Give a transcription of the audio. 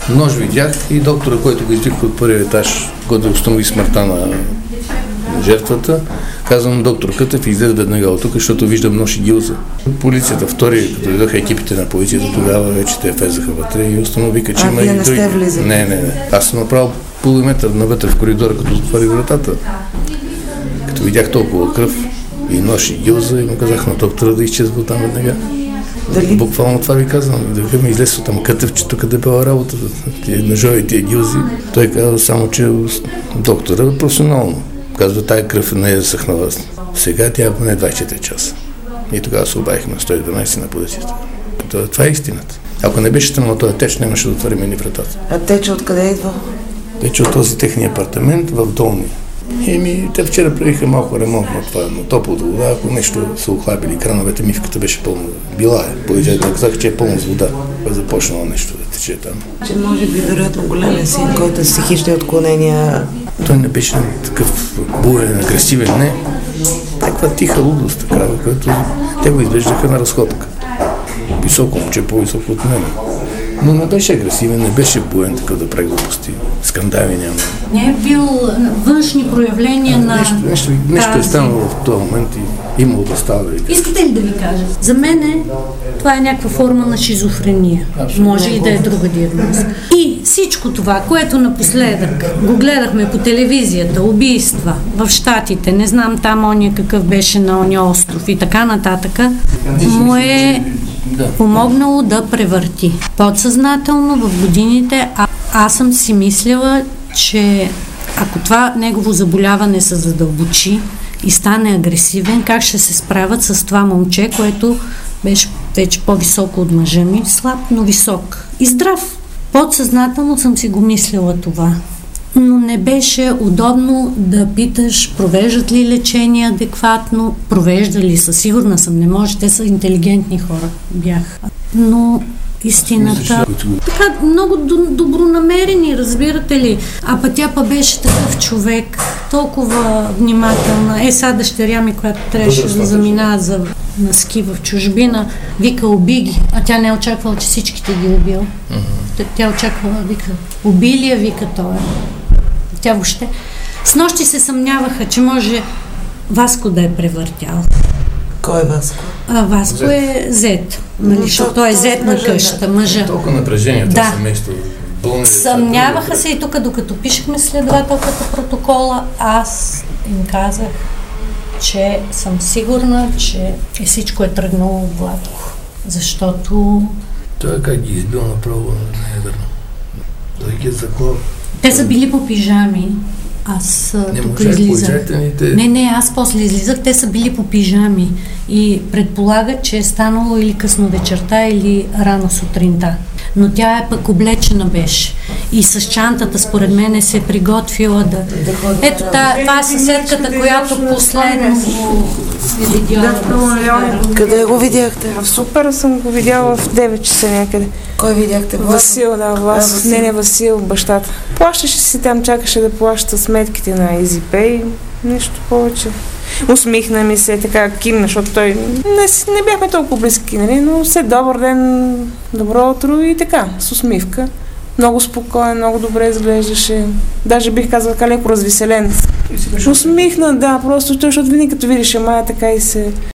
Нож видях и доктора, който го издвих от първия етаж, който установи смъртта на жертвата, казвам доктор Кътев, излезе веднага от тук, защото виждам нож и гилза. Полицията втори, като дойдоха екипите на полицията, тогава вече те влезаха вътре и установиха, че има и не сте влизали? Не. Аз съм направил полуметър навътре в коридора, като затвори вратата. Като видях толкова кръв и нож и гилза, и му казах на доктора да изчезва там веднага. Дали? Буквално това ви казвам. Да ме излезе там Кътев, че тук дебела работата. Тия ножове и тия гилзи. Той казва само, че доктора професионално. Казва, тая кръв не е засъхнала. Сега тя поне 24 часа. И тогава се обадихме на 112 на полицията. Това е истината. Ако не беше станало този теч, нямаше да отворим ни вратата. А тече откъде идва? Тече от този техния апартамент в Долни. Те вчера правиха малко ремонт на това, на топлата вода, ако нещо са охлабили крановете, мивката беше пълна. Била е. Полицията казаха, че е пълна с вода. Е започнало нещо да тече там. Че може би вероятно големия син, който се хищни отклонения. Той не беше такъв буен, агресивен, не. Таква тиха лудост, такава, която те го изглеждаха на разходка. Високо момче, по-високо от мен. Но не беше агресивен, не беше буен, такъв да прави глупости. Скандали няма. Не е бил външни проявления на... Нещо е станало в този момент и имало да става. Искате ли да ви кажа? За мен това е някаква форма на шизофрения. Може и да е друга диагноза. И всичко това, което напоследък го гледахме по телевизията, убийства в Щатите, не знам там ония какъв беше на ония остров и така нататък, му е помогнало да превърти. Подсъзнателно в годините аз съм си мислила, че ако това негово заболяване се задълбочи и стане агресивен, как ще се справят с това момче, което беше вече по-високо от мъжа ми, слаб, но висок и здрав. Подсъзнателно съм си го мислила това. Но не беше удобно да питаш, провеждат ли лечение адекватно, провеждали са, сигурна съм, не може, те са интелигентни хора, бях. Но истината, така много добронамерени, разбирате ли, а тя беше такъв човек, толкова внимателна. Сега дъщеря ми, която трябваше да заминава на ски в чужбина, вика, уби ги, а тя не е очаквала, че всичките ги убил. Тя очаквала, вика, уби ли я, вика той. Тя въобще. С нощи се съмняваха, че може Васко да е превъртял. Кой е Васко? Васко е зет, нали, защото той е зет на къщата, мъжа. Толкова напрежение в това семейство. Съмняваха се и тук, докато пишехме следователката протокола, аз им казах, че съм сигурна, че всичко е тръгнало гладко, защото... Той как ги избил направо, не е верно. Той ги е заклал. Те са били по пижами. Аз тук излизах. Не, аз после излизах, те са били по пижами и предполагат, че е станало или късно вечерта, или рано сутринта. Но тя е пък облечена беше. И с чантата, според мен, се е приготвила да... Ето, това е съседката, която последно е видяла. Къде го видяхте? В Супер съм го видяла в 9 часа някъде. Кой видяхте? Васил, Васил, бащата. Плащаше си там, чакаше да плаща сметките на EasyPay, нищо повече. Усмихна ми се, така кимна, защото той... Не бяхме толкова близки, нали? Но все добър ден, добро утро и така, с усмивка. Много спокоен, много добре изглеждаше. Даже бих казала така леко развеселен. Усмихна, да, просто защото винаги като видиш Мая, така и се...